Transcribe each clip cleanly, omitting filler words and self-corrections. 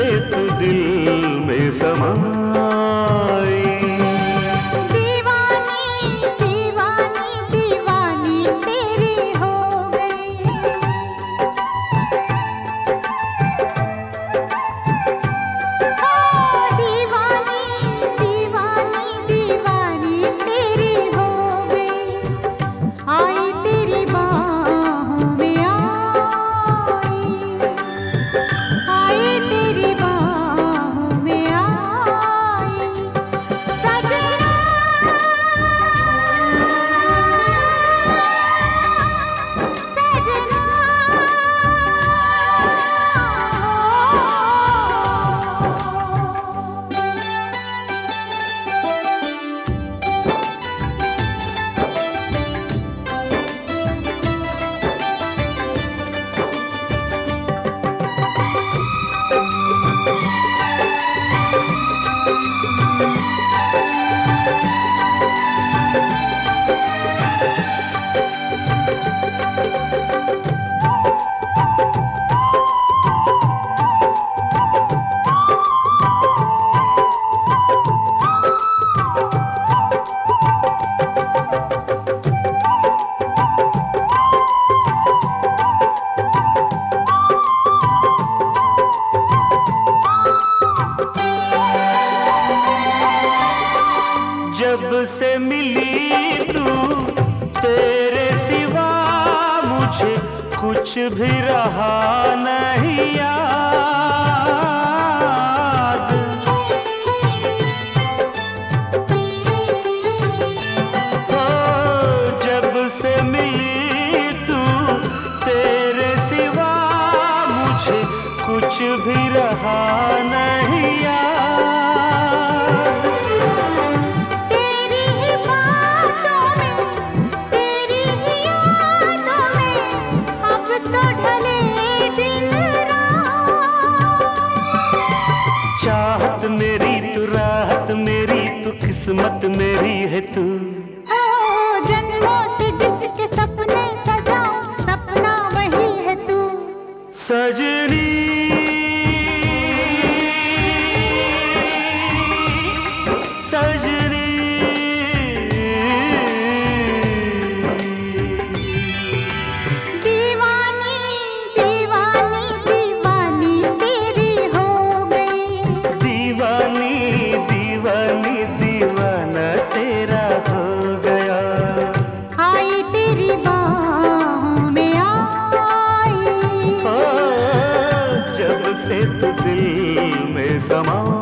से तू दिल में समाई। दीवानी दीवानी दीवानी तेरी हो गई। दीवानी दीवानी दीवानी तेरी हो गई। आई तेरी बाहों में आई तेरी बाहों में आई। सजना जब से मिली तू तेरे सिवा मुझे कुछ भी रहा नहीं याद। हो जब से मिली तू तेरे सिवा मुझे कुछ भी रहा नहीं याद। तेरी ही बातों में तेरी ही यादों में अब तो ढले दिन रात। चाहत मेरी तू राहत मेरी तू किस्मत मेरी है तू। ओ जन्मों से जिसके सपने सजाऊं सपना वही है तू। सजनी सजनी दीवानी दीवानी दीवानी तेरी हो गई। दीवानी दीवानी दीवाना तेरा हो गया। आई तेरी बाहों में आई। ओ जब से तू दिल में समाई।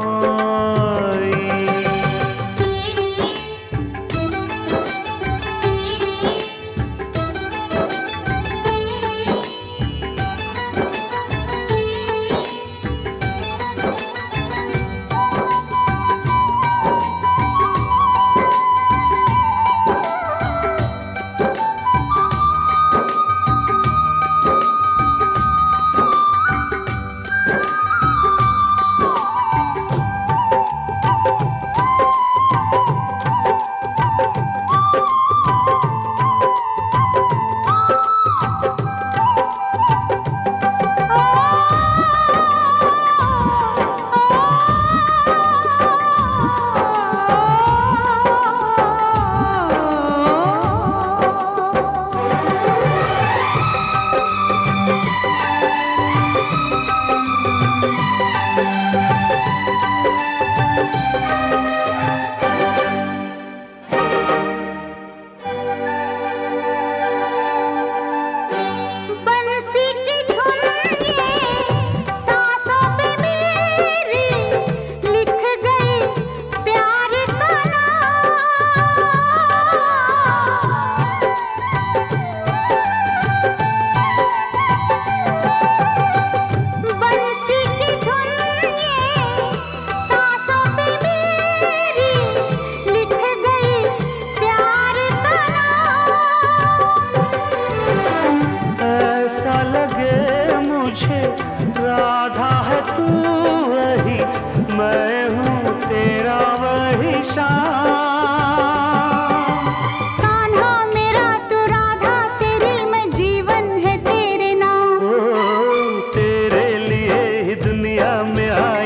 दुनिया में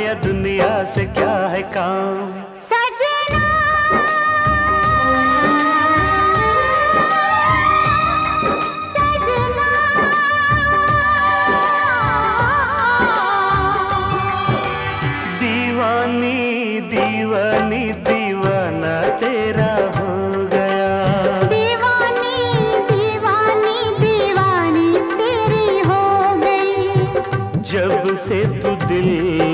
से तू दिल